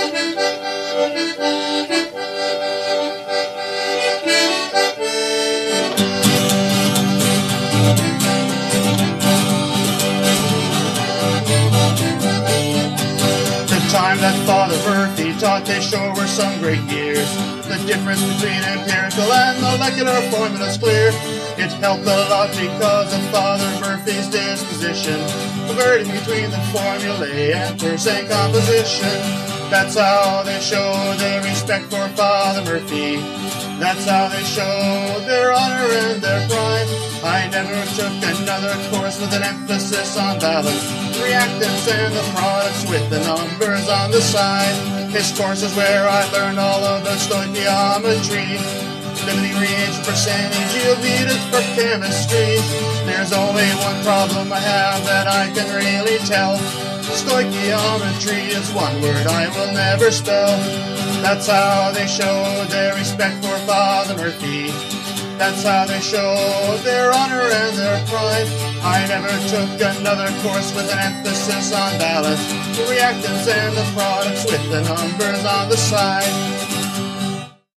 Time that Father Murphy taught they sure were some great years. The difference between empirical and molecular formula's clear. It helped a lot because of Father Murphy's disposition, converting between the formulae and per se composition. That's how they showed their respect for Father Murphy. That's how they showed their honor and their pride. I never took another course with an emphasis on balance, reactants and the products with the numbers on the side. His course is where I learned all about stoichiometry, limiting reagent percentage, yield needed for chemistry. There's only one problem I have that I can really tell. Stoichiometry is one word I will never spell. That's how they showed their respect for Father Murphy. That's how they showed their honor and their pride. I never took another course with an emphasis on balance, the reactants and the products with the numbers on the side.